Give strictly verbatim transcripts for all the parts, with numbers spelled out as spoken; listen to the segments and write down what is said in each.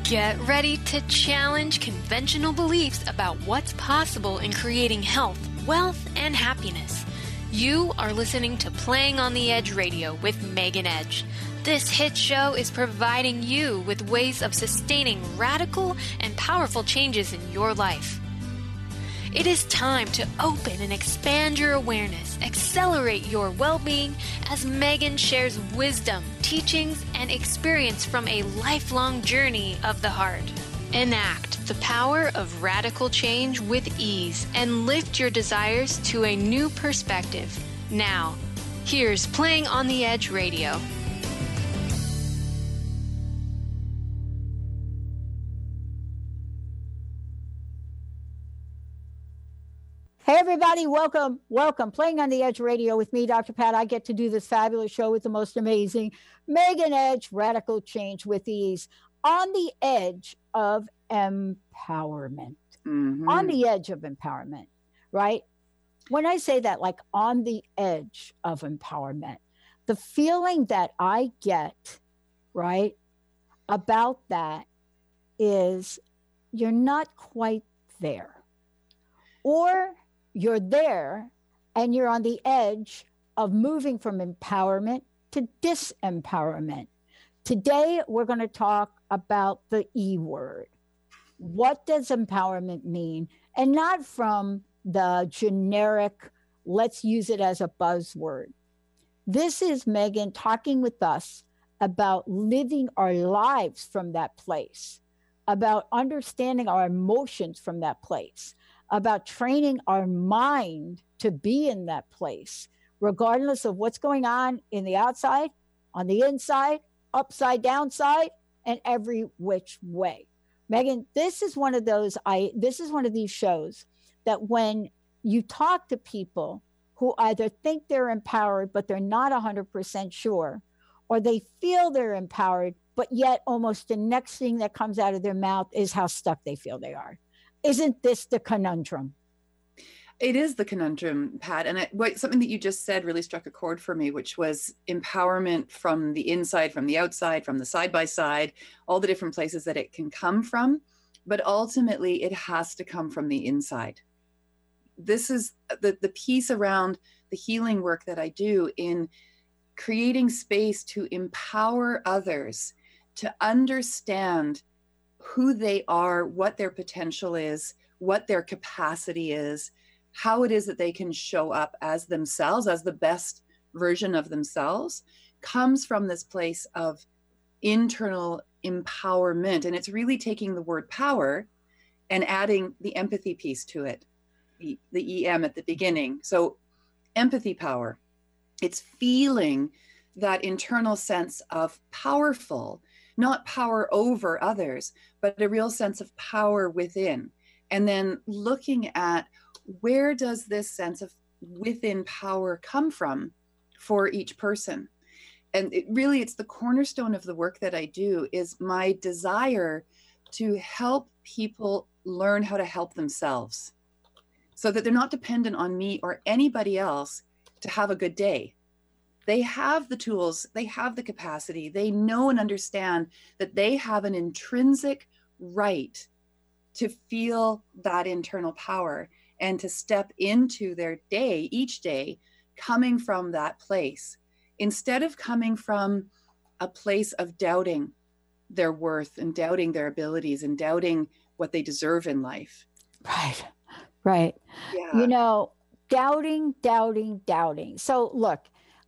Get ready to challenge conventional beliefs about what's possible in creating health, wealth, and happiness. You are listening to Playing on the Edge Radio with Megan Edge. This hit show is providing you with ways of sustaining radical and powerful changes in your life. It is time to open and expand your awareness, accelerate your well-being as Megan shares wisdom, teachings, and experience from a lifelong journey of the heart. Enact the power of radical change with ease and lift your desires to a new perspective. Now, here's Playing on the Edge Radio. Hey, everybody, welcome, welcome. Playing on the Edge Radio with me, Doctor Pat. I get to do this fabulous show with the most amazing Megan Edge, Radical Change with Ease, on the edge of empowerment. Mm-hmm. On the edge of empowerment, right? When I say that, like on the edge of empowerment, the feeling that I get, right, about that is you're not quite there. Or you're there and you're on the edge of moving from empowerment to disempowerment. Today, we're going to talk about the E word. What does empowerment mean? And not from the generic, let's use it as a buzzword. This is Megan talking with us about living our lives from that place, about understanding our emotions from that place, about training our mind to be in that place, regardless of what's going on in the outside, on the inside, upside, downside, and every which way. Megan, this is one of those, I, this is one of these shows that when you talk to people who either think they're empowered, but they're not one hundred percent sure, or they feel they're empowered, but yet almost the next thing that comes out of their mouth is how stuck they feel they are. Isn't this the conundrum? It is the conundrum, Pat. And it, what, something that you just said really struck a chord for me, which was empowerment from the inside, from the outside, from the side by side, all the different places that it can come from. But ultimately, it has to come from the inside. This is the, the piece around the healing work that I do in creating space to empower others to understand who they are, what their potential is, what their capacity is, how it is that they can show up as themselves, as the best version of themselves, comes from this place of internal empowerment. And it's really taking the word power and adding the empathy piece to it, the, the E M at the beginning. So empathy power, it's feeling that internal sense of powerful, not power over others, but a real sense of power within. And then looking at where does this sense of within power come from for each person? And it really, it's the cornerstone of the work that I do, is my desire to help people learn how to help themselves so that they're not dependent on me or anybody else to have a good day. They have the tools, they have the capacity, they know and understand that they have an intrinsic right to feel that internal power and to step into their day, each day, coming from that place, instead of coming from a place of doubting their worth and doubting their abilities and doubting what they deserve in life. Right, right. Yeah. You know, doubting, doubting, doubting. So look,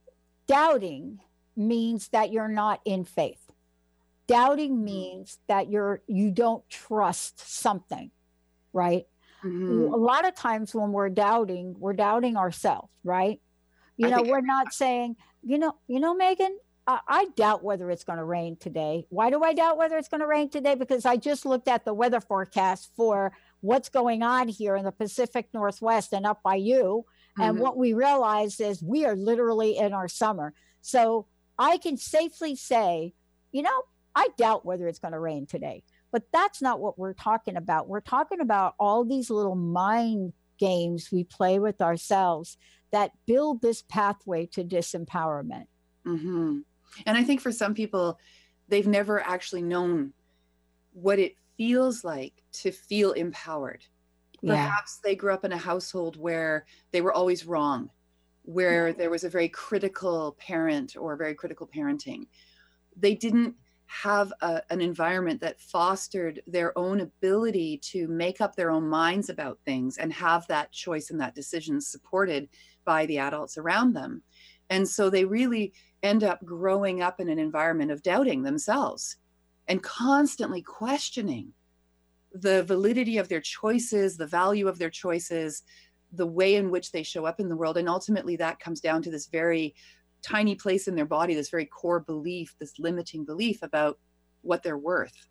doubting means that you're not in faith. Doubting means that you're you don't trust something, right? Mm-hmm. A lot of times when we're doubting, we're doubting ourselves, right? You I know, we're not saying, you know, you know, Megan, I, I doubt whether it's going to rain today. Why do I doubt whether it's going to rain today? Because I just looked at the weather forecast for what's going on here in the Pacific Northwest and up by you. And mm-hmm. what we realized is we are literally in our summer. So I can safely say, you know, I doubt whether it's going to rain today. But that's not what we're talking about. We're talking about all these little mind games we play with ourselves that build this pathway to disempowerment. Mm-hmm. And I think for some people, they've never actually known what it feels like to feel empowered. Yeah. Perhaps they grew up in a household where they were always wrong, where there was a very critical parent or very critical parenting. They didn't have a, an environment that fostered their own ability to make up their own minds about things and have that choice and that decision supported by the adults around them. And so they really end up growing up in an environment of doubting themselves and constantly questioning the validity of their choices, the value of their choices, the way in which they show up in the world. And ultimately that comes down to this very tiny place in their body, this very core belief, this limiting belief about what they're worth.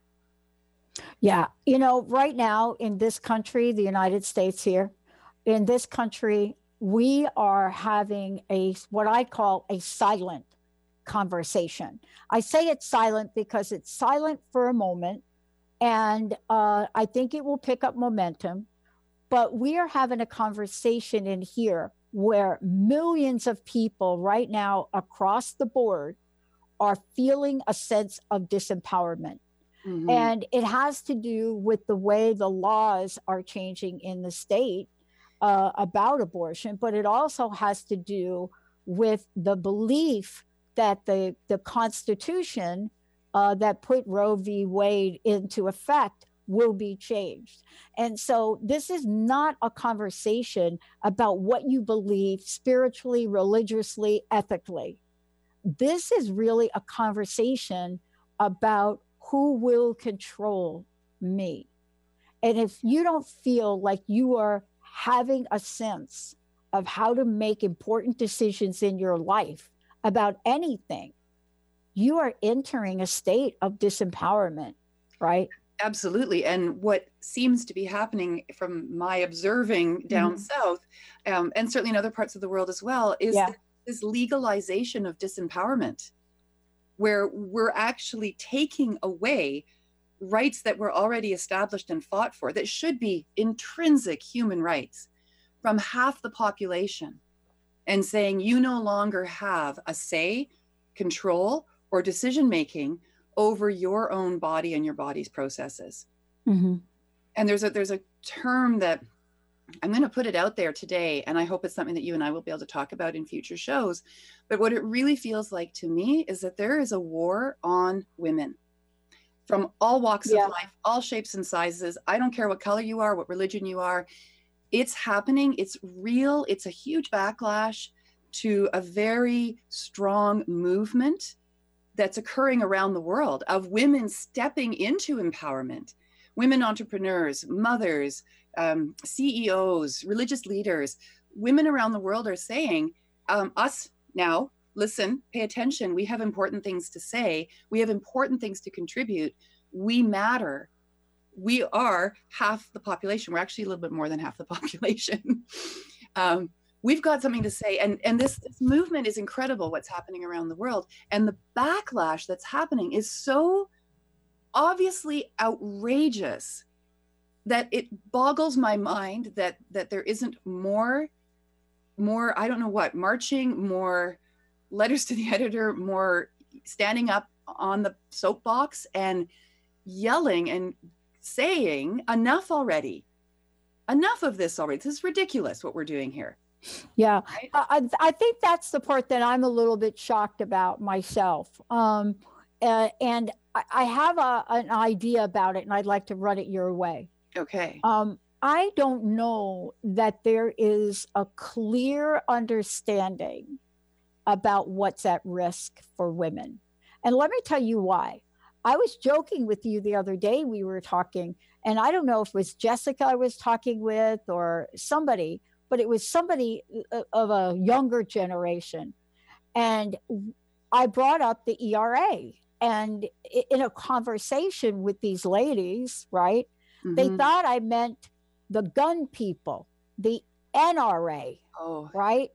Yeah. You know, right now in this country, the United States here, in this country, we are having a, what I call a silent conversation. I say it's silent because it's silent for a moment. And uh, I think it will pick up momentum. But we are having a conversation in here where millions of people right now across the board are feeling a sense of disempowerment. Mm-hmm. And it has to do with the way the laws are changing in the state uh, about abortion, but it also has to do with the belief that the, the Constitution uh, that put Roe v. Wade into effect will be changed. And so this is not a conversation about what you believe spiritually, religiously, ethically. This is really a conversation about who will control me. And if you don't feel like you are having a sense of how to make important decisions in your life about anything, you are entering a state of disempowerment, right? Absolutely. And what seems to be happening from my observing down mm-hmm. south, um, and certainly in other parts of the world as well, is yeah. this legalization of disempowerment, where we're actually taking away rights that were already established and fought for, that should be intrinsic human rights, from half the population, and saying you no longer have a say, control, or decision-making over your own body and your body's processes. Mm-hmm. And there's a there's a term that I'm going to put it out there today, and I hope it's something that you and I will be able to talk about in future shows. But what it really feels like to me is that there is a war on women from all walks yeah. of life, all shapes and sizes. I don't care what color you are, what religion you are. It's happening. It's real. It's a huge backlash to a very strong movement that's occurring around the world of women stepping into empowerment, women entrepreneurs, mothers, um, C E Os, religious leaders. Women around the world are saying, um, us now, listen, pay attention. We have important things to say. We have important things to contribute. We matter. We are half the population. We're actually a little bit more than half the population. um, We've got something to say. And, and this, this movement is incredible, what's happening around the world. And the backlash that's happening is so obviously outrageous that it boggles my mind that, that there isn't more, more, I don't know what, marching, more letters to the editor, more standing up on the soapbox and yelling and saying, enough already. Enough of this already. This is ridiculous what we're doing here. Yeah, right? I, I think that's the part that I'm a little bit shocked about myself. Um, uh, and I, I have a, an idea about it, and I'd like to run it your way. Okay. Um, I don't know that there is a clear understanding about what's at risk for women. And let me tell you why. I was joking with you the other day, we were talking, and I don't know if it was Jessica I was talking with or somebody, but it was somebody of a younger generation. And I brought up the E R A, and in a conversation with these ladies, right, mm-hmm. they thought I meant the gun people, the N R A, oh. right?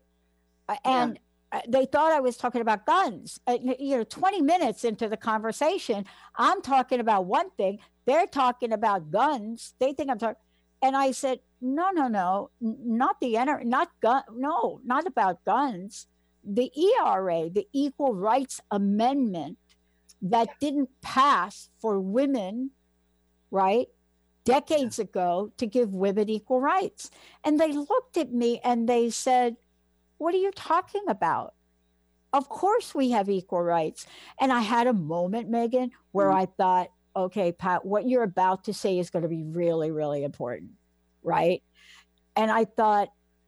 And yeah. they thought I was talking about guns. Uh, you know, twenty minutes into the conversation, I'm talking about one thing. They're talking about guns. They think I'm talking. And I said, no, no, no, not the N R A, not gun. No, not about guns. The E R A, the Equal Rights Amendment that didn't pass for women right? Decades ago to give women equal rights. And they looked at me and they said, what are you talking about? Of course we have equal rights. And I had a moment, Megan, where mm-hmm. I thought, okay, Pat, what you're about to say is going to be really, really important, right? And I thought,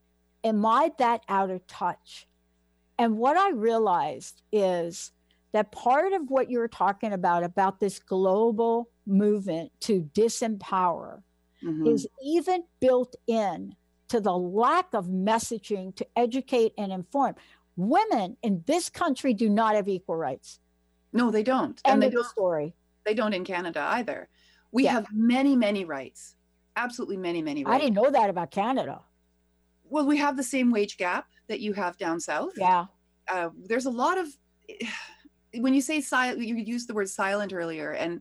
am I that out of touch? And what I realized is that part of what you're talking about, about this global movement to disempower, mm-hmm. is even built in to the lack of messaging to educate and inform. Women in this country do not have equal rights. No, they don't. End and they of the don't, story. They don't in Canada either. We yeah. have many, many rights. Absolutely many, many rights. I didn't know that about Canada. Well, we have the same wage gap that you have down south. Yeah. Uh, there's a lot of, when you say silent, you used the word silent earlier, and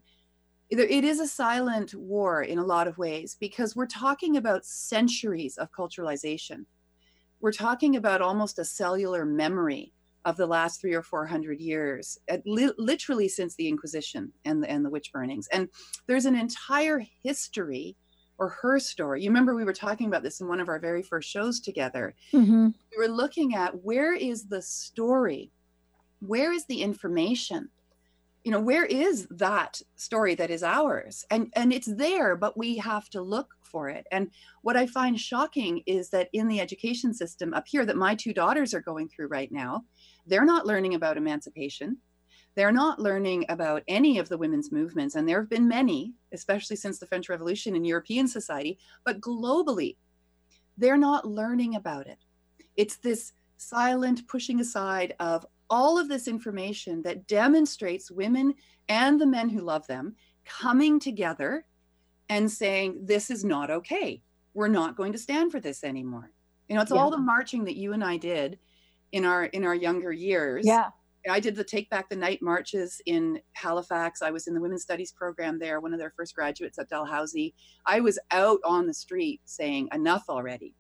it is a silent war in a lot of ways, because we're talking about centuries of culturalization. We're talking about almost a cellular memory of the last three or four hundred years, li- literally since the Inquisition and the, and the witch burnings. And there's an entire history, or her story. You remember we were talking about this in one of our very first shows together. Mm-hmm. We were looking at, where is the story? Where is the information? You know, where is that story that is ours? And and it's there, but we have to look for it. And what I find shocking is that in the education system up here that my two daughters are going through right now, they're not learning about emancipation. They're not learning about any of the women's movements. And there have been many, especially since the French Revolution in European society, but globally, they're not learning about it. It's this silent pushing aside of all of this information that demonstrates women and the men who love them coming together and saying, this is not okay. We're not going to stand for this anymore. You know, it's yeah. all the marching that you and I did in our in our younger years. Yeah. I did the Take Back the Night marches in Halifax. I was in the Women's Studies program there, one of their first graduates at Dalhousie. I was out on the street saying, enough already.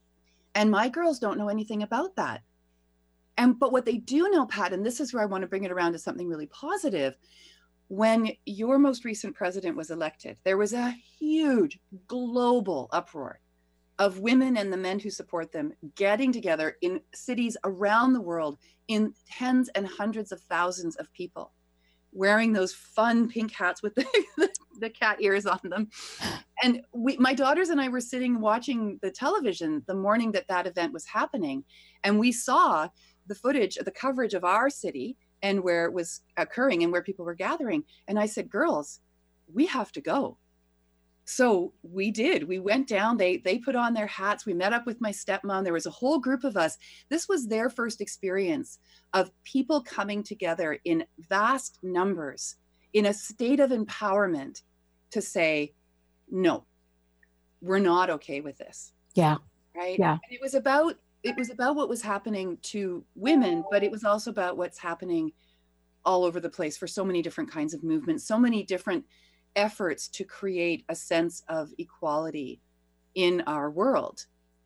And my girls don't know anything about that. And, but what they do know, Pat, and this is where I want to bring it around to something really positive. When your most recent president was elected, there was a huge global uproar of women and the men who support them getting together in cities around the world in tens and hundreds of thousands of people wearing those fun pink hats with the, the, the cat ears on them. And we, my daughters and I were sitting watching the television the morning that that event was happening. And we saw the footage of the coverage of our city and where it was occurring and where people were gathering. And I said, girls, we have to go. So we did. We went down, they they put on their hats. We met up with my stepmom. There was a whole group of us. This was their first experience of people coming together in vast numbers in a state of empowerment to say, no, we're not okay with this. Yeah. Right. Yeah. And it was about it was about what was happening to women, but it was also about what's happening all over the place for so many different kinds of movements, so many different efforts to create a sense of equality in our world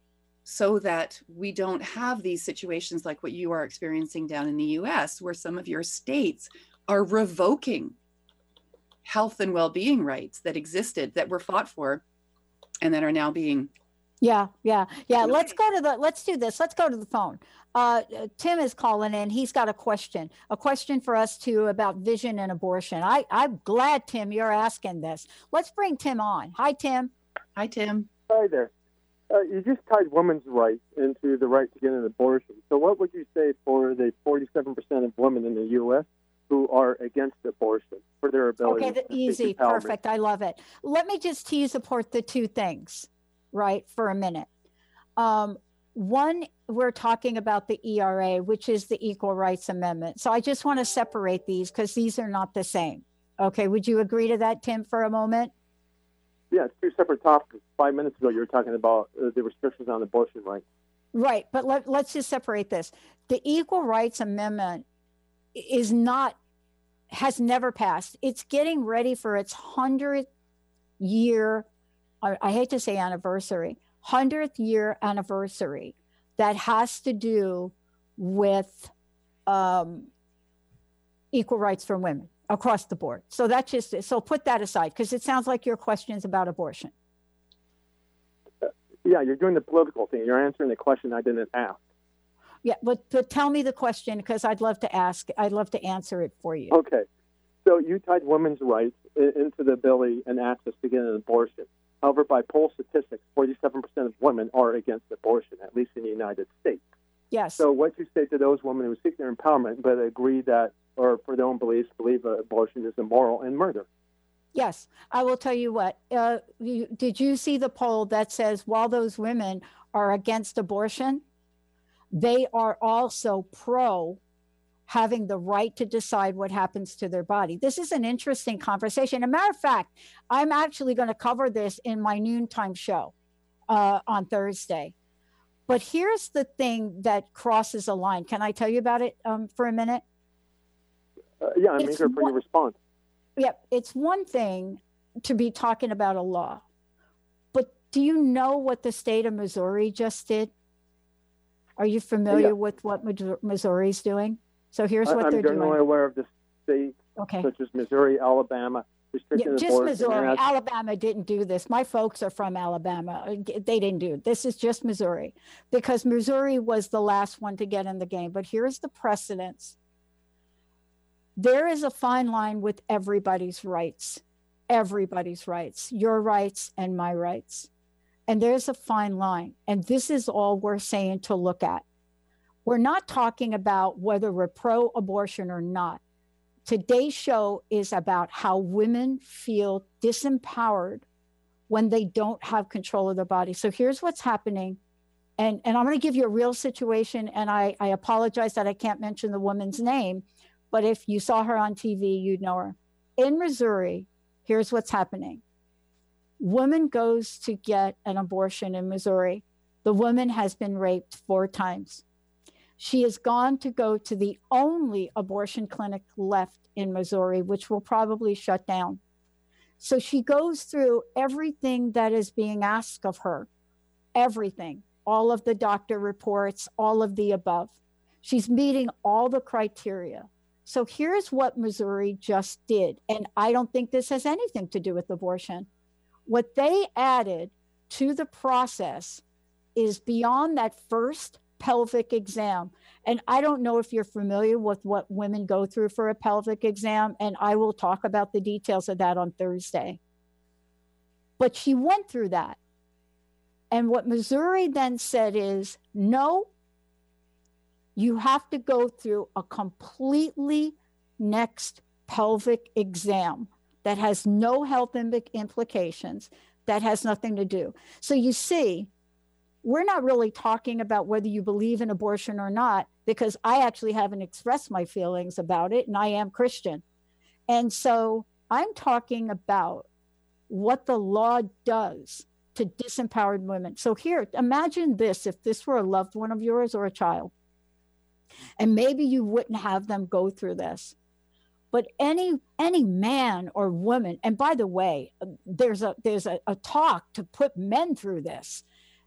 so that we don't have these situations like what you are experiencing down in the U S, where some of your states are revoking health and well-being rights that existed, that were fought for, and that are now being Yeah, yeah, yeah. Let's go to the, let's do this. Let's go to the phone. Uh, Tim is calling in. He's got a question, a question for us too about vision and abortion. I, I'm glad, Tim, you're asking this. Let's bring Tim on. Hi, Tim. Hi, Tim. Hi there. Uh, you just tied women's rights into the right to get an abortion. So what would you say for the forty-seven percent of women in the U S who are against abortion for their ability? Okay, the, easy, perfect. I love it. Let me just tease apart the two things, right, for a minute. Um, one, we're talking about the E R A, which is the Equal Rights Amendment. So I just want to separate these because these are not the same. Okay, would you agree to that, Tim, for a moment? Yeah, it's two separate topics. Five minutes ago, you were talking about uh, the restrictions on abortion rights. Right, but let, let's just separate this. The Equal Rights Amendment is not, has never passed. It's getting ready for its hundredth year, I, I hate to say anniversary, hundredth year anniversary that has to do with um, equal rights for women. across the board. So that's just, so put that aside, because it sounds like your question is about abortion. Uh, yeah, you're doing the political thing. You're answering the question I didn't ask. Yeah, but, but tell me the question, because I'd love to ask, I'd love to answer it for you. Okay. So you tied women's rights into the ability and access to get an abortion. However, by poll statistics, forty-seven percent of women are against abortion, at least in the United States. Yes. So what you say to those women who seek their empowerment but agree that, or for their own beliefs, believe uh, abortion is immoral and murder? Yes. I will tell you what. Uh, you, did you see the poll that says while those women are against abortion, they are also pro having the right to decide what happens to their body? This is an interesting conversation. As a matter of fact, I'm actually going to cover this in my noontime show uh, on Thursday. But here's the thing that crosses a line. Can I tell you about it um, for a minute? Uh, yeah, I'm It's eager for one- your response. Yeah, it's one thing to be talking about a law, but do you know what the state of Missouri just did? Are you familiar Yeah. with what Missouri's doing? So here's I, what I'm they're generally doing. aware of the states Okay. such as Missouri, Alabama, Yeah, restricting just abortion. Missouri. and as- Alabama didn't do this. My folks are from Alabama. They didn't do it. This is just Missouri, because Missouri was the last one to get in the game. But here's the precedence. There is a fine line with everybody's rights, everybody's rights, your rights and my rights. And there's a fine line. And this is all we're saying to look at. We're not talking about whether we're pro-abortion or not. Today's show is about how women feel disempowered when they don't have control of their body. So here's what's happening. And, and I'm going to give you a real situation. And I, I apologize that I can't mention the woman's name, but if you saw her on T V, you'd know her. In Missouri, here's what's happening. Woman goes to get an abortion in Missouri. The woman has been raped four times. She has gone to go to the only abortion clinic left in Missouri, which will probably shut down. So she goes through everything that is being asked of her, everything, all of the doctor reports, all of the above. She's meeting all the criteria. So here's what Missouri just did. And I don't think this has anything to do with abortion. What they added to the process is beyond that first pelvic exam. And I don't know if you're familiar with what women go through for a pelvic exam, and I will talk about the details of that on Thursday. But she went through that. And what Missouri then said is, no, you have to go through a completely next pelvic exam that has no health implications, that has nothing to do. So you see, we're not really talking about whether you believe in abortion or not, because I actually haven't expressed my feelings about it, and I am Christian. And so I'm talking about what the law does to disempowered women. So here, imagine this, if this were a loved one of yours or a child, and maybe you wouldn't have them go through this. But any any man or woman, and by the way, there's a there's a, a talk to put men through this.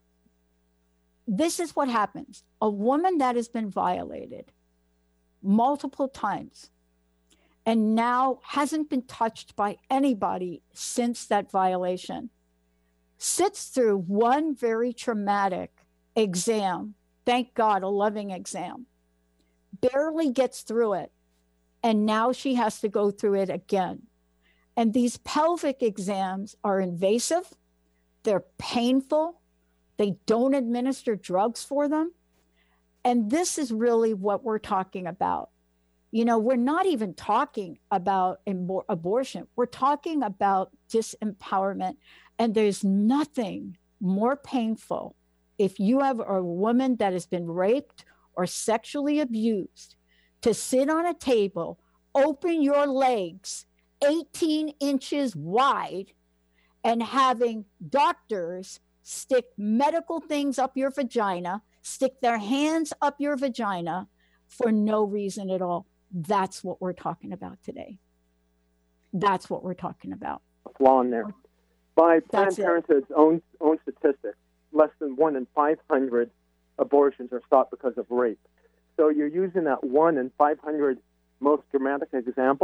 This is what happens. A woman that has been violated multiple times and now hasn't been touched by anybody since that violation sits through one very traumatic exam. Thank God, a loving exam. Barely gets through it. And now she has to go through it again. And these pelvic exams are invasive. They're painful. They don't administer drugs for them. And this is really what we're talking about. You know, we're not even talking about abor- abortion. We're talking about disempowerment. And there's nothing more painful if you have a woman that has been raped or sexually abused to sit on a table, open your legs eighteen inches wide, and having doctors stick medical things up your vagina, stick their hands up your vagina for no reason at all. That's what we're talking about today. That's what we're talking about. A flaw in there. By Planned That's it. Parenthood's own, own statistics, less than one in five hundred abortions are stopped because of rape. So you're using that one in five hundred most dramatic example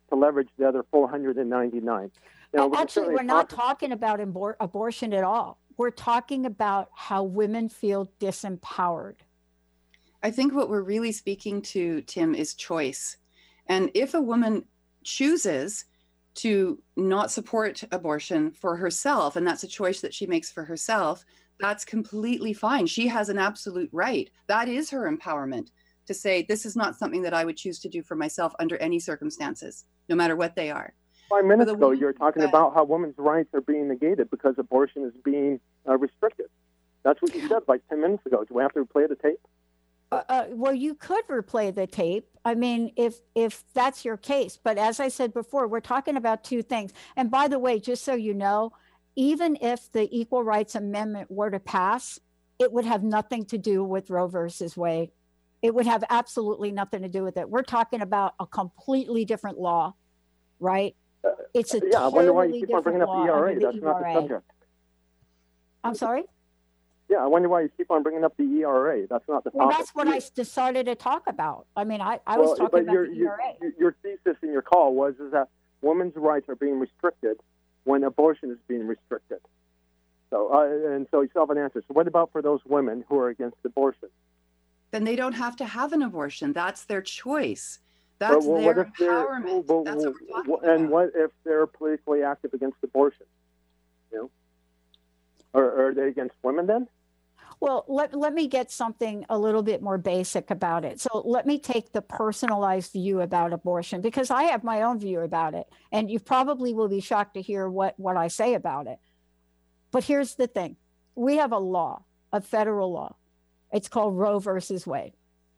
to leverage the other four hundred ninety-nine. Now, we Actually, we're certainly not talk- talking about abor- abortion at all. We're talking about how women feel disempowered. I think what we're really speaking to, Tim, is choice. And if a woman chooses to not support abortion for herself, and that's a choice that she makes for herself, that's completely fine. She has an absolute right. That is her empowerment to say, this is not something that I would choose to do for myself under any circumstances, no matter what they are. Five minutes ago, woman, you were talking uh, about how women's rights are being negated because abortion is being uh, restricted. That's what you said like ten minutes ago. Do we have to replay the tape? Uh, uh, well, you could replay the tape. I mean, if if that's your case. But as I said before, we're talking about two things. And by the way, just so you know, even if the Equal Rights Amendment were to pass, it would have nothing to do with Roe versus Wade. It would have absolutely nothing to do with it. We're talking about a completely different law, right? It's a yeah, I wonder why you totally keep on bringing up different the E law R A. under the That's not the E R A. subject. I'm sorry? Yeah, I wonder why you keep on bringing up the E R A. That's not the Well, topic. that's what I decided to talk about. I mean, I, I well, was talking but about your, the E R A. your, your thesis in your call was is that women's rights are being restricted when abortion is being restricted. So, uh, and so you still have an answer. So what about for those women who are against abortion? Then they don't have to have an abortion. That's their choice. That's But, well, their what if they're- empowerment. but- That's what we're talking and about. what if they're politically active against abortion? You know, or are they against women then? Well, let, let me get something a little bit more basic about it. So let me take the personalized view about abortion, because I have my own view about it. And you probably will be shocked to hear what, what I say about it. But here's the thing. We have a law, a federal law. It's called Roe versus Wade.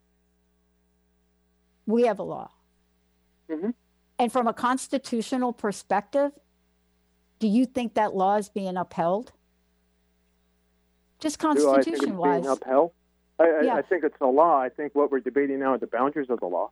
We have a law. Mm-hmm. And from a constitutional perspective, do you think that law is being upheld? Just Do I think it's constitution-wise. being upheld? I, I, Yeah. I think it's a law. I think what we're debating now are the boundaries of the law.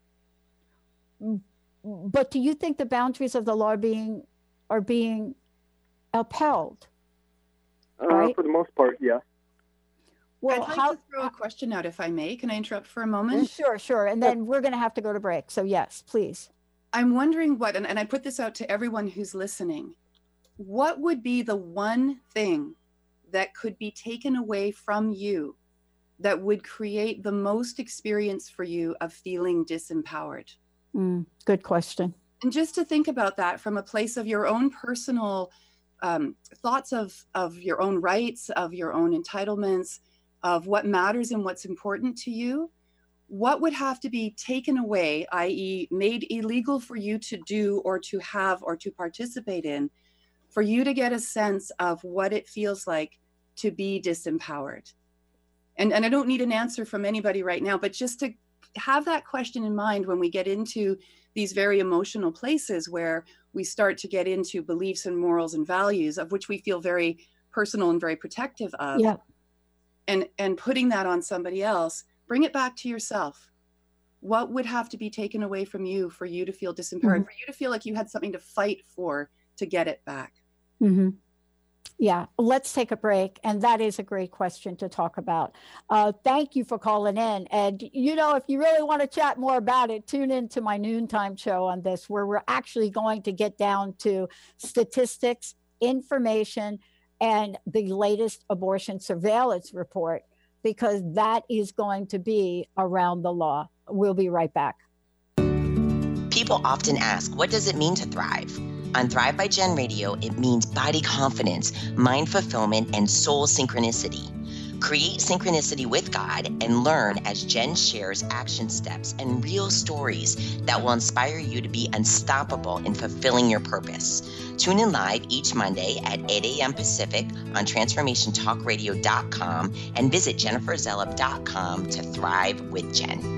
But do you think the boundaries of the law are being are being upheld? Uh, Right. For the most part, yes. Well, I'd like how? to throw a question out, if I may. Can I interrupt for a moment? Sure, sure. And then we're going to have to go to break. So yes, please. I'm wondering what, and, and I put this out to everyone who's listening, what would be the one thing that could be taken away from you that would create the most experience for you of feeling disempowered? Mm, good question. And just to think about that from a place of your own personal um, thoughts of, of your own rights, of your own entitlements, of what matters and what's important to you, what would have to be taken away, that is made illegal for you to do or to have or to participate in, for you to get a sense of what it feels like to be disempowered? And, and I don't need an answer from anybody right now, but just to have that question in mind when we get into these very emotional places where we start to get into beliefs and morals and values of which we feel very personal and very protective of. Yeah. And, and putting that on somebody else, bring it back to yourself. What would have to be taken away from you for you to feel disempowered, Mhm. for you to feel like you had something to fight for to get it back? Mm-hmm. Yeah, let's take a break. And that is a great question to talk about. Uh, thank you for calling in. And, you know, if you really want to chat more about it, tune in to my noontime show on this, where we're actually going to get down to statistics, information, and the latest abortion surveillance report, because that is going to be around the law. We'll be right back. People often ask, what does it mean to thrive? On Thrive by Jen Radio, it means body confidence, mind fulfillment, and soul synchronicity. Create synchronicity with God and learn as Jen shares action steps and real stories that will inspire you to be unstoppable in fulfilling your purpose. Tune in live each Monday at eight a.m. Pacific on transformation talk radio dot com and visit jennifer zellup dot com to thrive with Jen.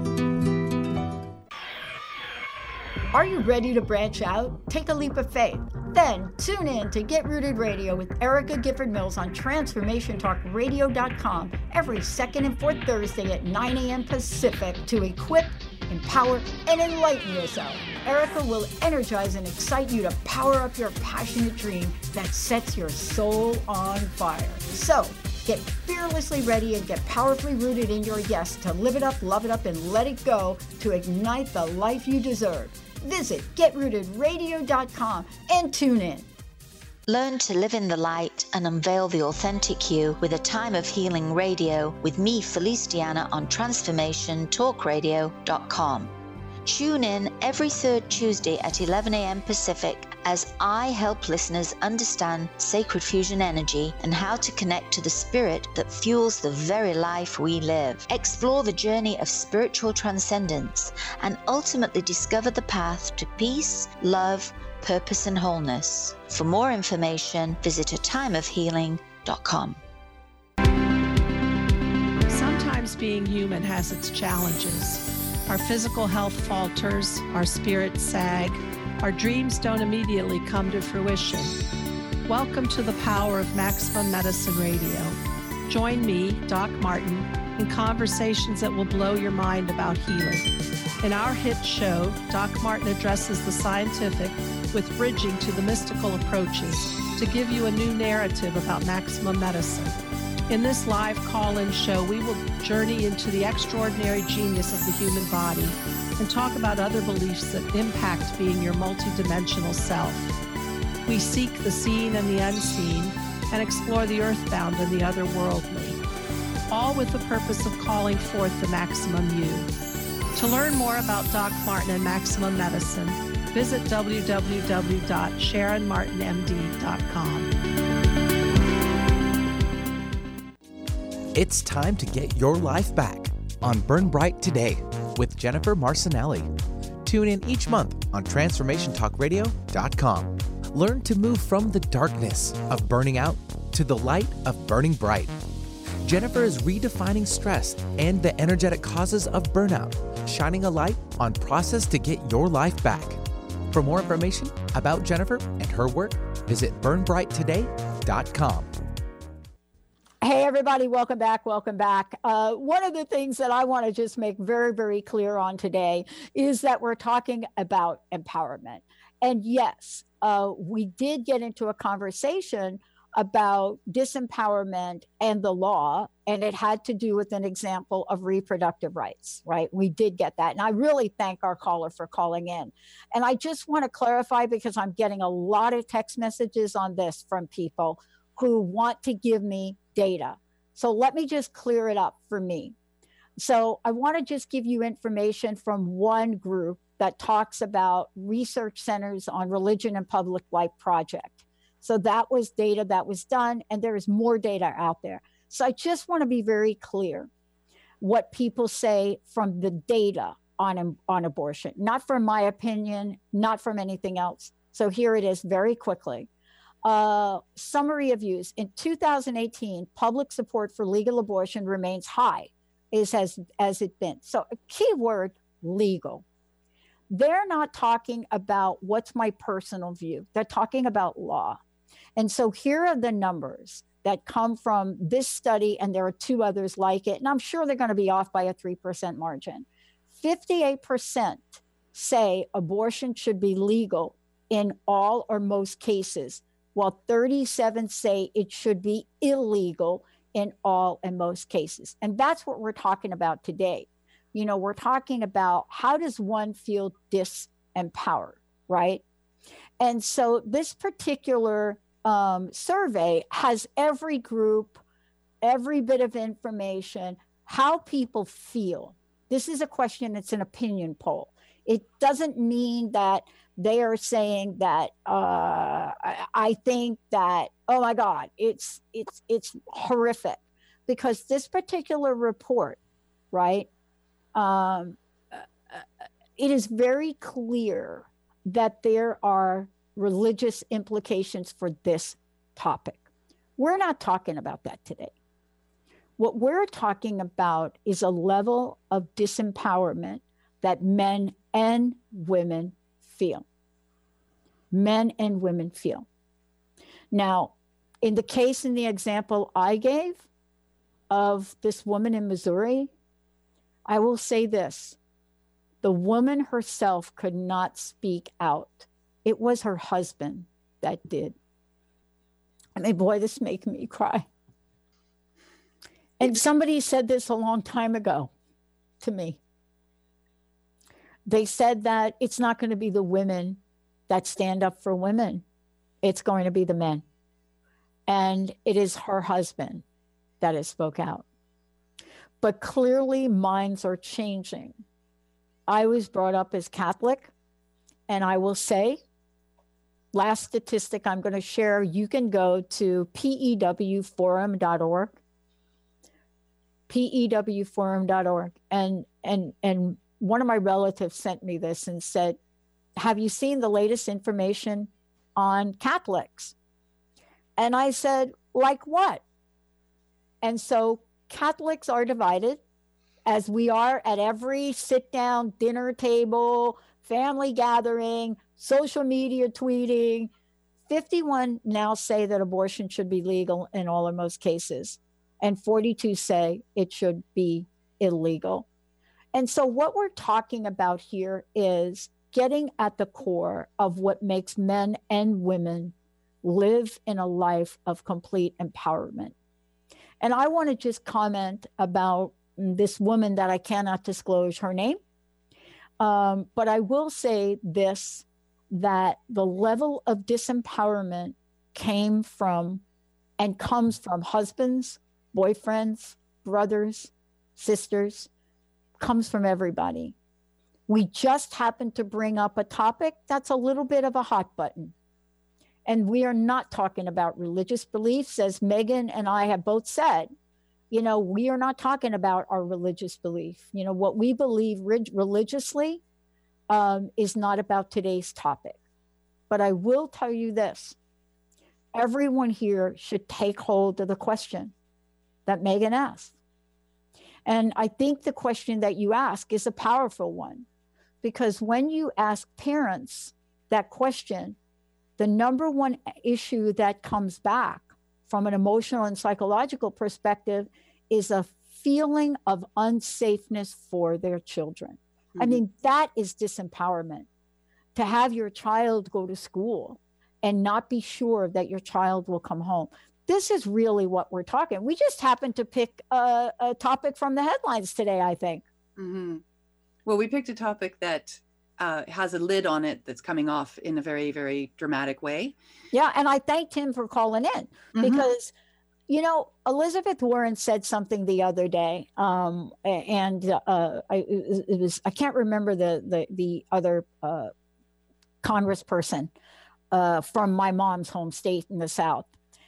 Are you ready to branch out? Take a leap of faith. Then tune in to Get Rooted Radio with Erica Gifford Mills on transformation talk radio dot com every second and fourth Thursday at nine a.m. Pacific to equip, empower, and enlighten yourself. Erica will energize and excite you to power up your passionate dream that sets your soul on fire. So, get fearlessly ready and get powerfully rooted in your yes to live it up, love it up, and let it go to ignite the life you deserve. Visit get rooted radio dot com and tune in. Learn to live in the light and unveil the authentic you with A Time of Healing Radio with me, Felice Diana, on transformation talk radio dot com. Tune in every third Tuesday at eleven a.m. Pacific as I help listeners understand sacred fusion energy and how to connect to the spirit that fuels the very life we live. Explore the journey of spiritual transcendence and ultimately discover the path to peace, love, purpose, and wholeness. For more information, visit a time of healing dot com. Sometimes being human has its challenges. Our physical health falters, our spirits sag, our dreams don't immediately come to fruition. Welcome to the power of Maximum Medicine Radio. Join me, Doc Martin, in conversations that will blow your mind about healing. In our hit show, Doc Martin addresses the scientific with bridging to the mystical approaches to give you a new narrative about maximum medicine. In this live call-in show, we will journey into the extraordinary genius of the human body and talk about other beliefs that impact being your multidimensional self. We seek the seen and the unseen and explore the earthbound and the otherworldly, all with the purpose of calling forth the maximum you. To learn more about Doc Martin and Maximum Medicine, visit w w w dot sharon martin m d dot com. It's time to get your life back on Burn Bright Today with Jennifer Marcinelli. Tune in each month on transformation talk radio dot com. Learn to move from the darkness of burning out to the light of burning bright. Jennifer is redefining stress and the energetic causes of burnout, shining a light on process to get your life back. For more information about Jennifer and her work, visit burn bright today dot com. Hey, everybody, welcome back. Welcome back. Uh, one of the things that I want to just make very, very clear on today is that we're talking about empowerment. And yes, uh, we did get into a conversation about disempowerment and the law, and it had to do with an example of reproductive rights, right? We did get that. And I really thank our caller for calling in. And I just want to clarify, because I'm getting a lot of text messages on this from people who want to give me data. So let me just clear it up for me. So I want to just give you information from one group that talks about research centers on religion and public life project. So that was data that was done, and there is more data out there. So I just want to be very clear what people say from the data on, on abortion, not from my opinion, not from anything else. So here it is very quickly. Uh, summary of views. In two thousand eighteen, public support for legal abortion remains high, is as, as it been. So a key word, legal. They're not talking about what's my personal view. They're talking about law. And so here are the numbers that come from this study, and there are two others like it, and I'm sure they're going to be off by a three percent margin. fifty-eight percent say abortion should be legal in all or most cases, while thirty-seven say it should be illegal in all and most cases. And that's what we're talking about today. You know, we're talking about how does one feel disempowered, right? And so this particular um, survey has every group, every bit of information, how people feel. This is a question, it's an opinion poll. It doesn't mean that they are saying that uh, I think that, oh my God, it's it's it's horrific, because this particular report, right, um, it is very clear that there are religious implications for this topic. We're not talking about that today. What we're talking about is a level of disempowerment that men and women feel. Men and women feel. Now, in the case, in the example I gave of this woman in Missouri, I will say this. The woman herself could not speak out. It was her husband that did. I mean, boy, this makes me cry. And somebody said this a long time ago to me. they said that it's not going to be the women that stand up for women. It's going to be the men. And it is her husband that has spoke out. But clearly minds are changing. I was brought up as Catholic, and I will say, last statistic I'm going to share, you can go to P E W forum dot org, P E W forum dot org. And, and, and one of my relatives sent me this and said, have you seen the latest information on Catholics? And I said, like what? And so Catholics are divided, as we are at every sit-down dinner table, family gathering, social media tweeting. fifty-one now say that abortion should be legal in all or most cases, and forty-two say it should be illegal. And so what we're talking about here is getting at the core of what makes men and women live in a life of complete empowerment. And I want to just comment about this woman that I cannot disclose her name. Um, but I will say this, that the level of disempowerment came from and comes from husbands, boyfriends, brothers, sisters, comes from everybody. We just happen to bring up a topic that's a little bit of a hot button. And we are not talking about religious beliefs, as Megan and I have both said. You know, we are not talking about our religious belief. You know, what we believe rig- religiously um, is not about today's topic. But I will tell you this. Everyone here should take hold of the question that Megan asked. And I think the question that you ask is a powerful one, because when you ask parents that question, the number one issue that comes back from an emotional and psychological perspective is a feeling of unsafeness for their children. Mm-hmm. I mean, that is disempowerment. To have your child go to school and not be sure that your child will come home. This is really what we're talking. We just happened to pick a, a topic from the headlines today, I think. Mm-hmm. Well, we picked a topic that Uh, has a lid on it that's coming off in a very, very dramatic way. Yeah, and I thanked him for calling in mm-hmm. because, you know, Elizabeth Warren said something the other day, um, and uh, I, it was I can't remember the the the other uh, congressperson uh, from my mom's home state in the South,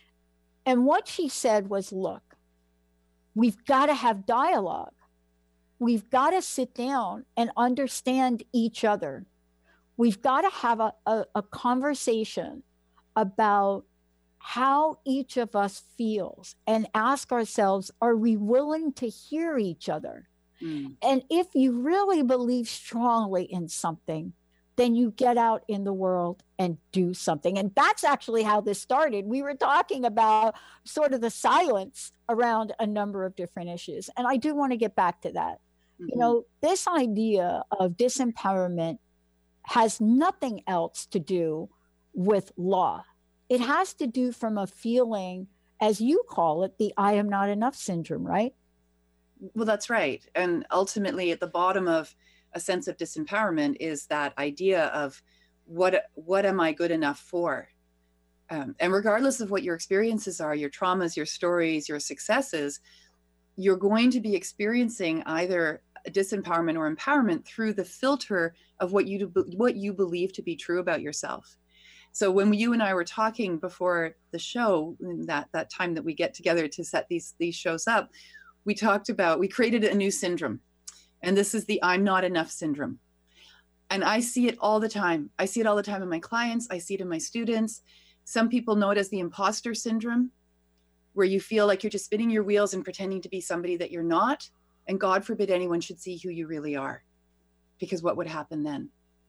and what she said was, "Look, we've got to have dialogue. We've got to sit down and understand each other. We've got to have a, a, a conversation about how each of us feels and ask ourselves, are we willing to hear each other? Mm. And if you really believe strongly in something, then you get out in the world and do something." And that's actually how this started. We were talking about sort of the silence around a number of different issues. And I do want to get back to that. You know, this idea of disempowerment has nothing else to do with law. It has to do from a feeling, as you call it, the I am not enough syndrome, right? Well, that's right. And ultimately, at the bottom of a sense of disempowerment is that idea of what, what am I good enough for? Um, and regardless of what your experiences are, your traumas, your stories, your successes, you're going to be experiencing either disempowerment or empowerment through the filter of what you do, what you believe to be true about yourself. So when you and I were talking before the show, that that time that we get together to set these these shows up, we talked about, we created a new syndrome, and this is the I'm not enough syndrome. And I see it all the time. I see it all the time in my clients. I see it in my students. Some people know it as the imposter syndrome, where you feel like you're just spinning your wheels and pretending to be somebody that you're not. And God forbid anyone should see who you really are, because what would happen then?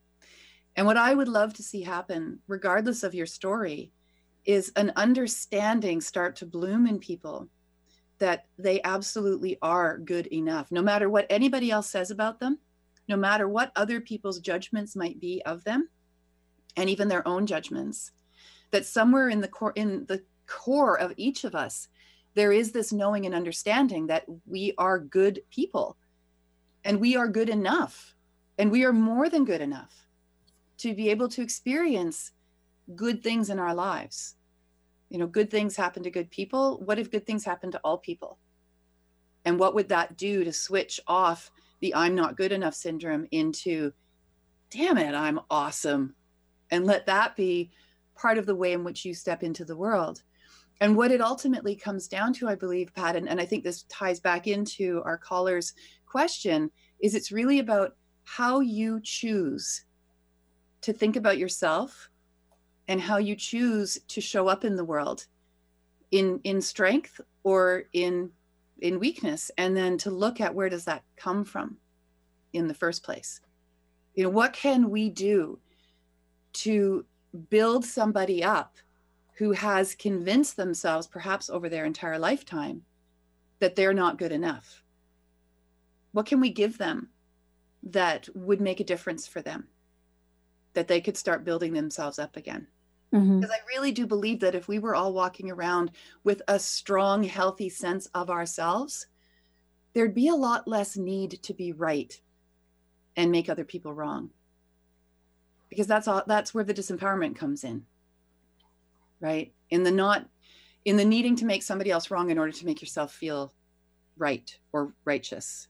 And what I would love to see happen, regardless of your story, is an understanding start to bloom in people that they absolutely are good enough, no matter what anybody else says about them, no matter what other people's judgments might be of them, and even their own judgments, that somewhere in the core, in the core of each of us, there is this knowing and understanding that we are good people and we are good enough. And we are more than good enough to be able to experience good things in our lives. You know, good things happen to good people. What if good things happen to all people? And what would that do to switch off the I'm not good enough syndrome into, damn it, I'm awesome. And let that be part of the way in which you step into the world. And what it ultimately comes down to, I believe, Pat, and, and I think this ties back into our caller's question, is it's really about how you choose to think about yourself and how you choose to show up in the world in, in strength or in, in weakness, and then to look at where does that come from in the first place. You know, what can we do to build somebody up who has convinced themselves, perhaps over their entire lifetime, that they're not good enough? What can we give them that would make a difference for them, that they could start building themselves up again? Mm-hmm. Because I really do believe that if we were all walking around with a strong, healthy sense of ourselves, there'd be a lot less need to be right and make other people wrong. Because that's all, that's where the disempowerment comes in, right? In the not, in the needing to make somebody else wrong in order to make yourself feel right or righteous.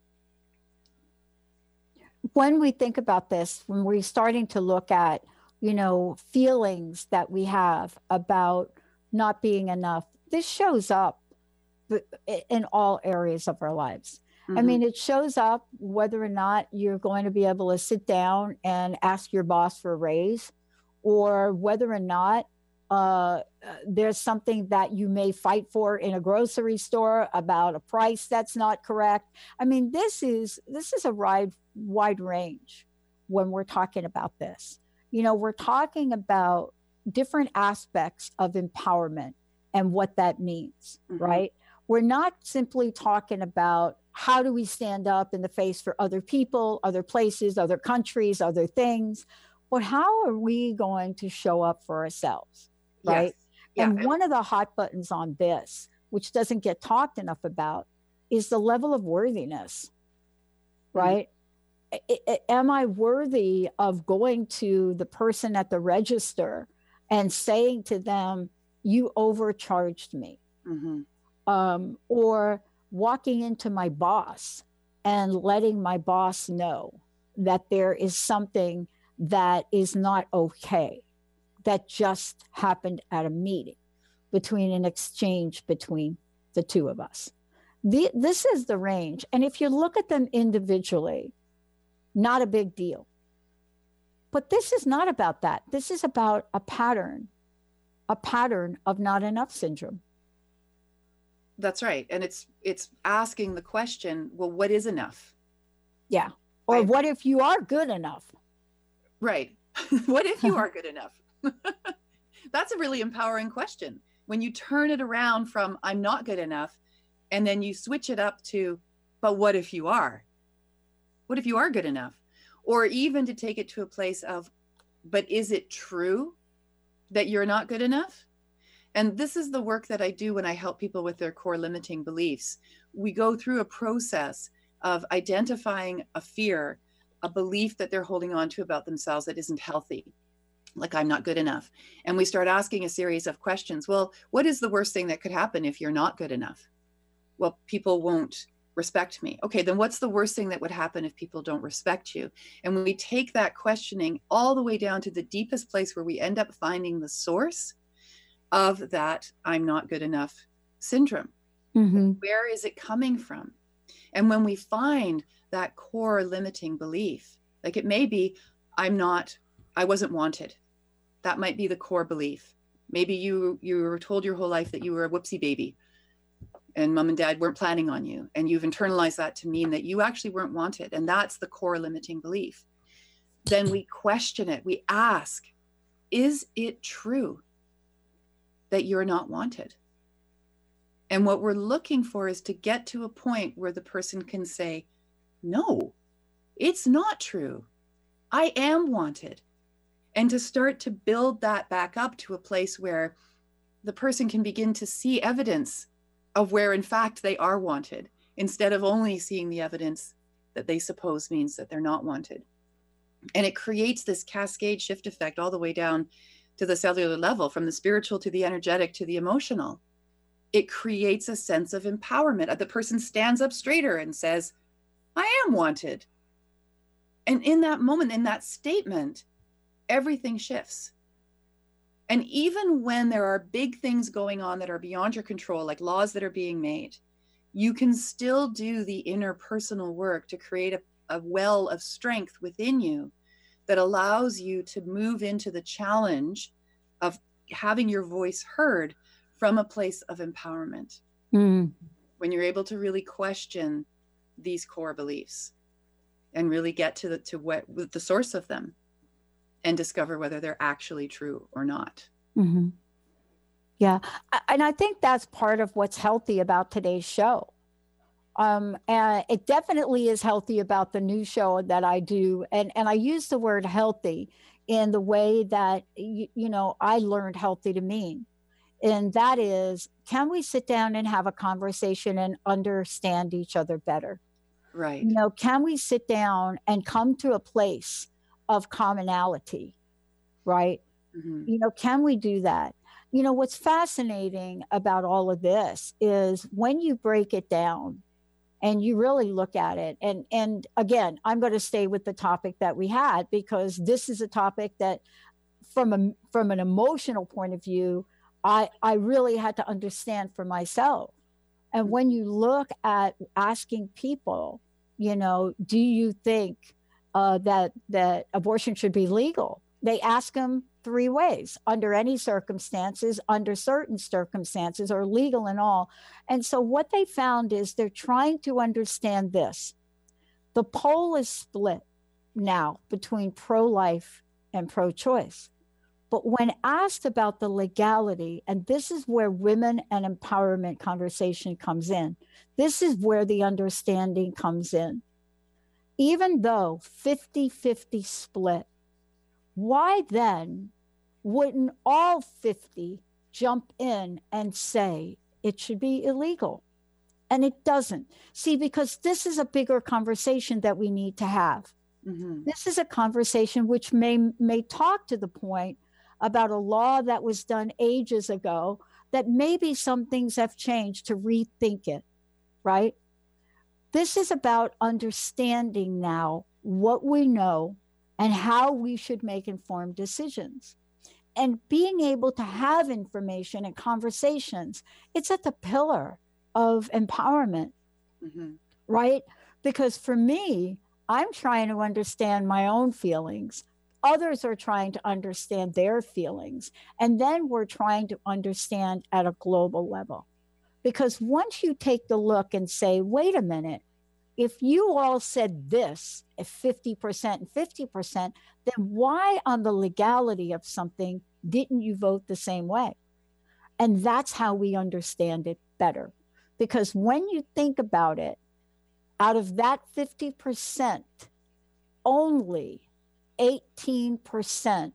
When we think about this, when we're starting to look at, you know, feelings that we have about not being enough, this shows up in all areas of our lives. Mm-hmm. I mean, it shows up whether or not you're going to be able to sit down and ask your boss for a raise, or whether or not uh, there's something that you may fight for in a grocery store about a price that's not correct. I mean, this is this is a wide, wide range when we're talking about this. You know, we're talking about different aspects of empowerment and what that means, mm-hmm. right? We're not simply talking about how do we stand up in the face for other people, other places, other countries, other things, but how are we going to show up for ourselves, right? Yes. Yeah. And one of the hot buttons on this, which doesn't get talked enough about, is the level of worthiness, right? Mm-hmm. Am I worthy of going to the person at the register and saying to them, you overcharged me? Mm-hmm. Um, or walking into my boss and letting my boss know that there is something that is not okay, that just happened at a meeting between an exchange between the two of us. The, this is the range. And if you look at them individually, not a big deal. But this is not about that. This is about a pattern, a pattern of not enough syndrome. That's right. And it's it's asking the question, well, what is enough? Yeah. Or I, what if you are good enough? Right. What if you are good enough? That's a really empowering question. When you turn it around from I'm not good enough, and then you switch it up to, but what if you are? What if you are good enough? Or even to take it to a place of, but is it true that you're not good enough? And this is the work that I do when I help people with their core limiting beliefs. We go through a process of identifying a fear, a belief that they're holding on to about themselves that isn't healthy, like I'm not good enough. And we start asking a series of questions. Well, what is the worst thing that could happen if you're not good enough? Well, people won't respect me. Okay, then what's the worst thing that would happen if people don't respect you? And when we take that questioning all the way down to the deepest place where we end up finding the source of that I'm not good enough syndrome. Mm-hmm. Where is it coming from? And when we find that core limiting belief, like it may be, I'm not, I wasn't wanted. That might be the core belief. Maybe you you were told your whole life that you were a whoopsie baby and mom and dad weren't planning on you. And you've internalized that to mean that you actually weren't wanted. And that's the core limiting belief. Then we question it. We ask, is it true that you're not wanted? And what we're looking for is to get to a point where the person can say, no, it's not true. I am wanted. And to start to build that back up to a place where the person can begin to see evidence of where in fact they are wanted, instead of only seeing the evidence that they suppose means that they're not wanted. And it creates this cascade shift effect all the way down to the cellular level, from the spiritual to the energetic to the emotional. It creates a sense of empowerment. The person stands up straighter and says, I am wanted. And in that moment, in that statement, everything shifts. And even when there are big things going on that are beyond your control, like laws that are being made, you can still do the interpersonal work to create a, a well of strength within you that allows you to move into the challenge of having your voice heard from a place of empowerment. Mm. When you're able to really question these core beliefs and really get to the, to what the source of them and discover whether they're actually true or not. Mm-hmm. Yeah. And I think that's part of what's healthy about today's show. Um, and it definitely is healthy about the new show that I do. And, and I use the word healthy in the way that, you, you know, I learned healthy to mean. And that is, can we sit down and have a conversation and understand each other better? Right. You know, can we sit down and come to a place of commonality, right? Mm-hmm. You know, can we do that? You know, what's fascinating about all of this is when you break it down and you really look at it. And, and again, I'm going to stay with the topic that we had, because this is a topic that from a, from an emotional point of view, I, I really had to understand for myself. And when you look at asking people, you know, do you think uh, that that abortion should be legal? They ask them three ways: under any circumstances, under certain circumstances, or legal and all. And so what they found is they're trying to understand this. The poll is split now between pro-life and pro-choice. But when asked about the legality, and this is where women and empowerment conversation comes in, this is where the understanding comes in. Even though fifty-fifty split, why then wouldn't all fifty jump in and say it should be illegal? And it doesn't. See, because this is a bigger conversation that we need to have. Mm-hmm. This is a conversation which may may talk to the point about a law that was done ages ago, that maybe some things have changed to rethink it, right? This is about understanding now what we know and how we should make informed decisions. And being able to have information and conversations, it's at the pillar of empowerment, Mm-hmm. right? Because for me, I'm trying to understand my own feelings. Others are trying to understand their feelings. And then we're trying to understand at a global level. Because once you take the look and say, wait a minute, if you all said this, if fifty percent and fifty percent, then why on the legality of something didn't you vote the same way? And that's how we understand it better. Because when you think about it, out of that fifty percent, only eighteen percent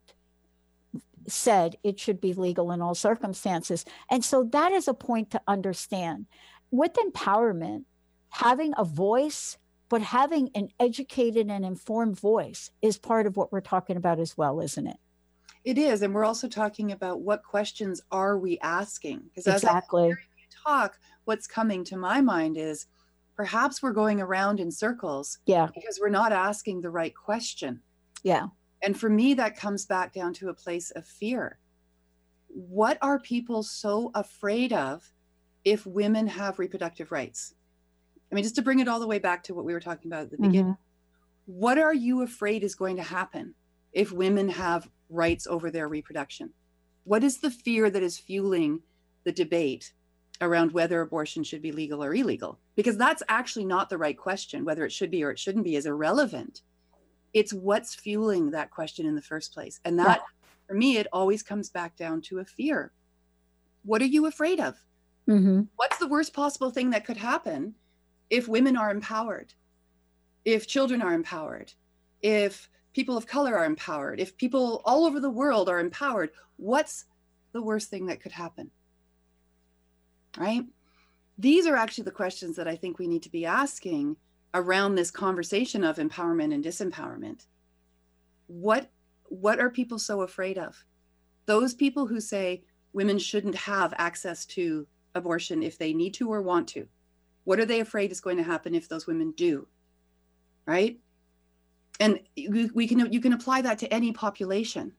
said it should be legal in all circumstances. And so that is a point to understand. With empowerment, having a voice, but having an educated and informed voice is part of what we're talking about as well, isn't it? It is. And we're also talking about what questions are we asking? Because as Exactly. I'm hearing you talk, what's coming to my mind is perhaps we're going around in circles Yeah. because we're not asking the right question. Yeah. And for me, that comes back down to a place of fear. What are people so afraid of if women have reproductive rights? I mean, just to bring it all the way back to what we were talking about at the beginning, what are you afraid is going to happen if women have rights over their reproduction? What is the fear that is fueling the debate around whether abortion should be legal or illegal? Because that's actually not the right question. Whether it should be or it shouldn't be is irrelevant. It's what's fueling that question in the first place. And that, for me, it always comes back down to a fear. What are you afraid of? Mm-hmm. What's the worst possible thing that could happen if women are empowered, if children are empowered, if people of color are empowered, if people all over the world are empowered? What's the worst thing that could happen? Right? These are actually the questions that I think we need to be asking around this conversation of empowerment and disempowerment. What, what are people so afraid of? Those people who say women shouldn't have access to abortion if they need to or want to. What are they afraid is going to happen if those women do? Right? And we, we can, you can apply that to any population.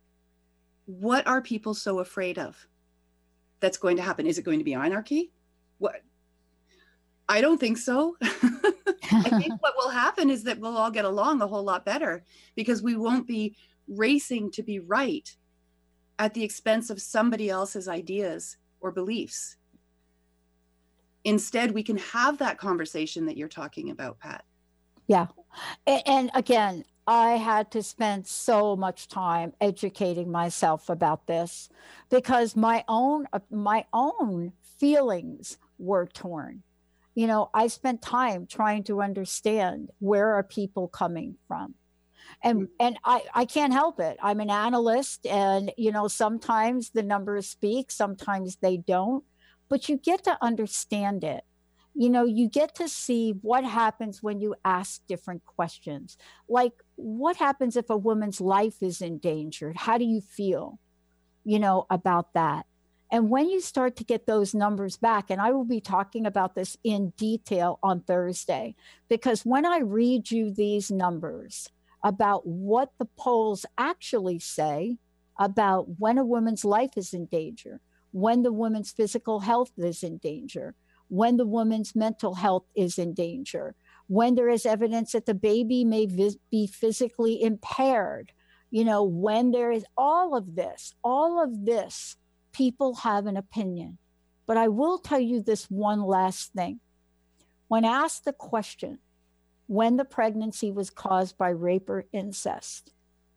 What are people so afraid of that's going to happen? Is it going to be anarchy? What? I don't think so. I think what will happen is that we'll all get along a whole lot better because we won't be racing to be right at the expense of somebody else's ideas or beliefs. Instead, we can have that conversation that you're talking about, Pat. Yeah. And, and again, I had to spend so much time educating myself about this because my own my own feelings were torn. You know, I spent time trying to understand where are people coming from. And and I, I can't help it. I'm an analyst and, you know, sometimes the numbers speak, sometimes they don't, but you get to understand it. You know, you get to see what happens when you ask different questions. Like, what happens if a woman's life is endangered? How do you feel, you know, about that? And when you start to get those numbers back, and I will be talking about this in detail on Thursday, because when I read you these numbers about what the polls actually say about when a woman's life is in danger, when the woman's physical health is in danger, when the woman's mental health is in danger, when there is evidence that the baby may vis- be physically impaired, you know, when there is all of this, all of this, people have an opinion. But I will tell you this one last thing. When asked the question, when the pregnancy was caused by rape or incest,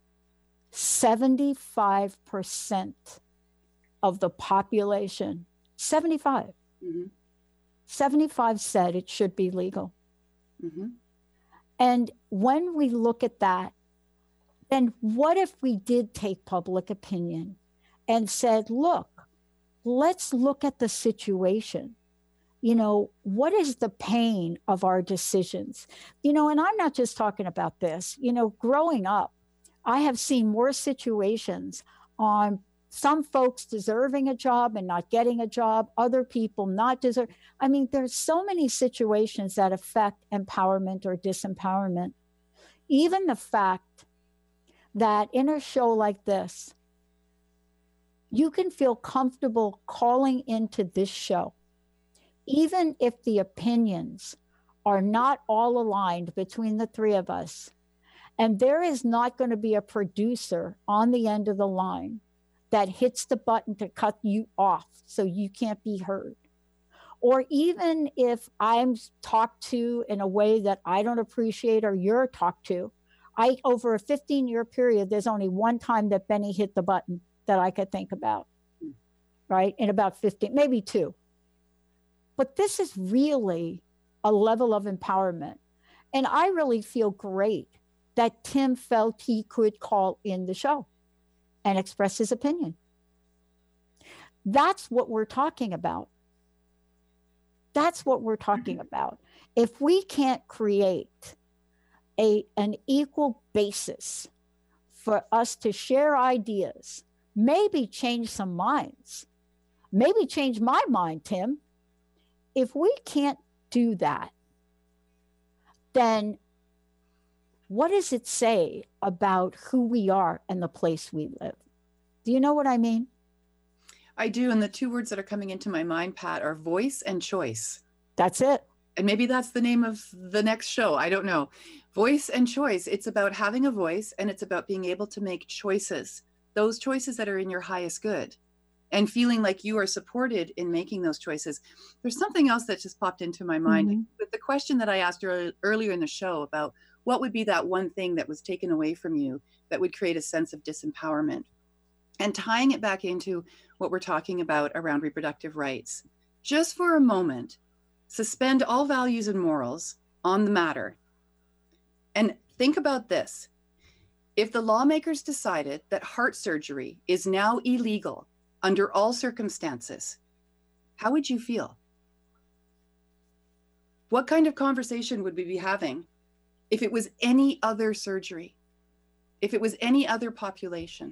seventy-five percent of the population, seventy-five, mm-hmm. seventy-five said it should be legal. Mm-hmm. And when we look at that, then what if we did take public opinion and said, look, let's look at the situation. You know, what is the pain of our decisions? You know, and I'm not just talking about this. You know, growing up, I have seen more situations on some folks deserving a job and not getting a job, other people not deserve. I mean, there's so many situations that affect empowerment or disempowerment. Even the fact that in a show like this, you can feel comfortable calling into this show, even if the opinions are not all aligned between the three of us. And there is not going to be a producer on the end of the line that hits the button to cut you off so you can't be heard. Or even if I'm talked to in a way that I don't appreciate or you're talked to, I over a fifteen-year period, there's only one time that Benny hit the button that I could think about, right? In about fifteen, maybe two. But this is really a level of empowerment. And I really feel great that Tim felt he could call in the show and express his opinion. That's what we're talking about. That's what we're talking about. If we can't create a, an equal basis for us to share ideas, maybe change some minds, maybe change my mind, Tim. If we can't do that, then what does it say about who we are and the place we live? Do you know what I mean? I do. And the two words that are coming into my mind, Pat, are voice and choice. That's it. And maybe that's the name of the next show. I don't know. Voice and choice. It's about having a voice and it's about being able to make choices, those choices that are in your highest good, and feeling like you are supported in making those choices. There's something else that just popped into my mind mm-hmm. with the question that I asked early, earlier in the show about what would be that one thing that was taken away from you that would create a sense of disempowerment, and tying it back into what we're talking about around reproductive rights. Just for a moment, suspend all values and morals on the matter. And think about this. If the lawmakers decided that heart surgery is now illegal under all circumstances, how would you feel? What kind of conversation would we be having if it was any other surgery, if it was any other population,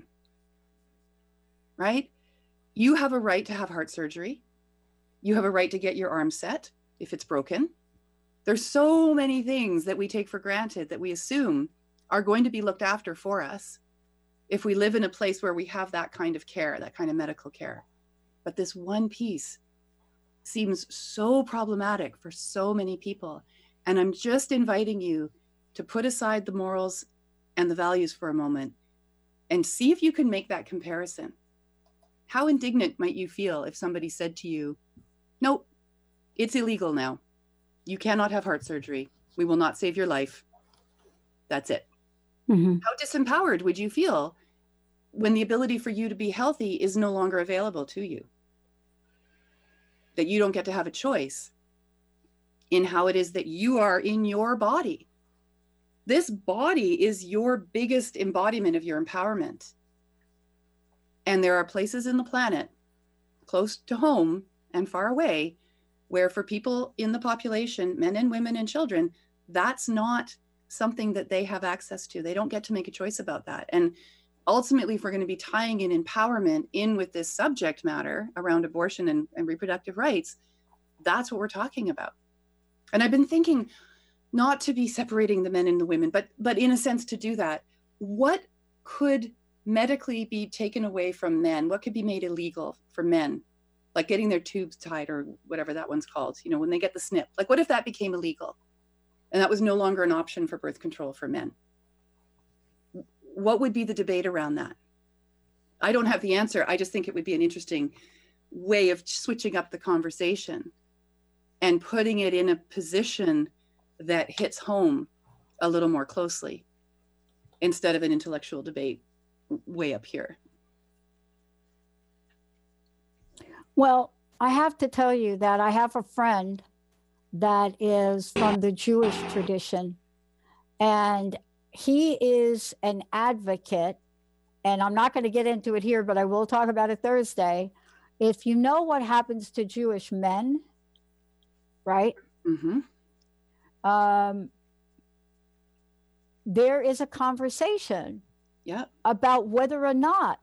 right? You have a right to have heart surgery. You have a right to get your arm set if it's broken. There's so many things that we take for granted that we assume are going to be looked after for us if we live in a place where we have that kind of care, that kind of medical care. But this one piece seems so problematic for so many people. And I'm just inviting you to put aside the morals and the values for a moment and see if you can make that comparison. How indignant might you feel if somebody said to you, nope, it's illegal now. You cannot have heart surgery. We will not save your life. That's it. Mm-hmm. How disempowered would you feel when the ability for you to be healthy is no longer available to you? That you don't get to have a choice in how it is that you are in your body. This body is your biggest embodiment of your empowerment. And there are places in the planet, close to home and far away, where for people in the population, men and women and children, that's not something that they have access to. They don't get to make a choice about that. And ultimately, if we're going to be tying in empowerment in with this subject matter around abortion and, and reproductive rights, that's what we're talking about. And I've been thinking not to be separating the men and the women, but but in a sense to do that. What could medically be taken away from men? What could be made illegal for men? Like getting their tubes tied or whatever that one's called, you know, when they get the snip. Like what if that became illegal and that was no longer an option for birth control for men? What would be the debate around that? I don't have the answer. I just think it would be an interesting way of switching up the conversation and putting it in a position that hits home a little more closely instead of an intellectual debate way up here. Well, I have to tell you that I have a friend that is from the Jewish tradition, and he is an advocate, and I'm not going to get into it here, but I will talk about it Thursday. If you know what happens to Jewish men, right? Mm-hmm. Um, there is a conversation yeah. about whether or not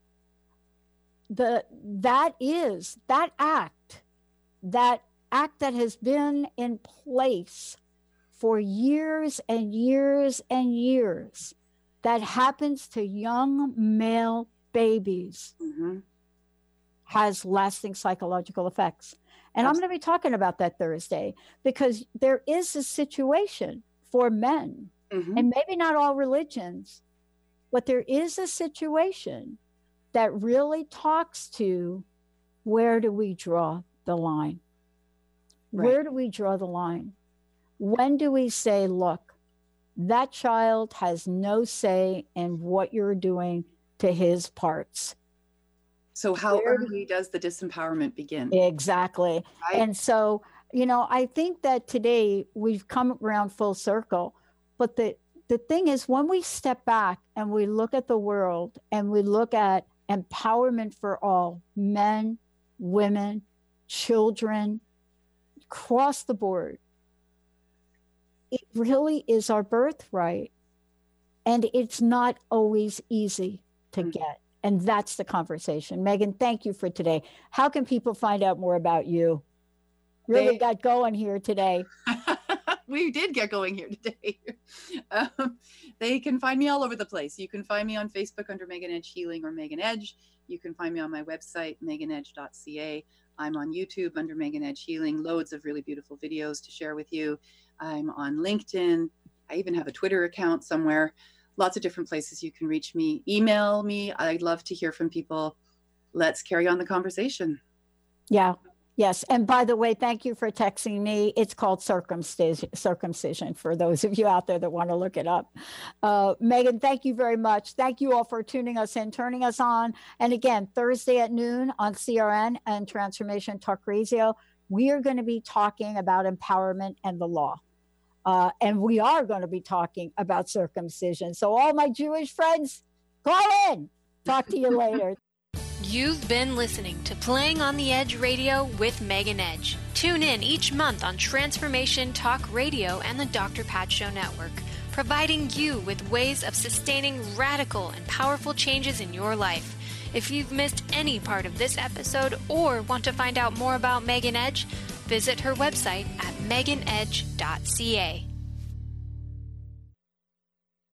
the that is that act, that act that has been in place for years and years and years, that happens to young male babies, mm-hmm. has lasting psychological effects. And Absolutely. I'm going to be talking about that Thursday, because there is a situation for men, mm-hmm. and maybe not all religions, but there is a situation that really talks to where do we draw the line? Right. Where do we draw the line? When do we say, look, that child has no say in what you're doing to his parts? So how Where early do, does the disempowerment begin? Exactly. Right? And so, you know, I think that today we've come around full circle, but the, the thing is, when we step back and we look at the world and we look at empowerment for all, men, women, children, across the board, it really is our birthright. And it's not always easy to mm-hmm. get. And that's the conversation. Megan, thank you for today. How can people find out more about you? Really they, got going here today. We did get going here today. Um, they can find me all over the place. You can find me on Facebook under Megan Edge Healing or Megan Edge. You can find me on my website, megan edge dot c a. I'm on YouTube under Megan Edge Healing. Loads of really beautiful videos to share with you. I'm on LinkedIn. I even have a Twitter account somewhere. Lots of different places you can reach me. Email me. I'd love to hear from people. Let's carry on the conversation. Yeah. Yes. And by the way, thank you for texting me. It's called circumcision, circumcision for those of you out there that want to look it up. Uh, Megan, thank you very much. Thank you all for tuning us in, turning us on. And again, Thursday at noon on C R N and Transformation Talk Radio, we are going to be talking about empowerment and the law. Uh, and we are going to be talking about circumcision. So all my Jewish friends, call in. Talk to you later. You've been listening to Playing on the Edge Radio with Megan Edge. Tune in each month on Transformation Talk Radio and the Doctor Pat Show Network, providing you with ways of sustaining radical and powerful changes in your life. If you've missed any part of this episode or want to find out more about Megan Edge, visit her website at megan edge dot c a.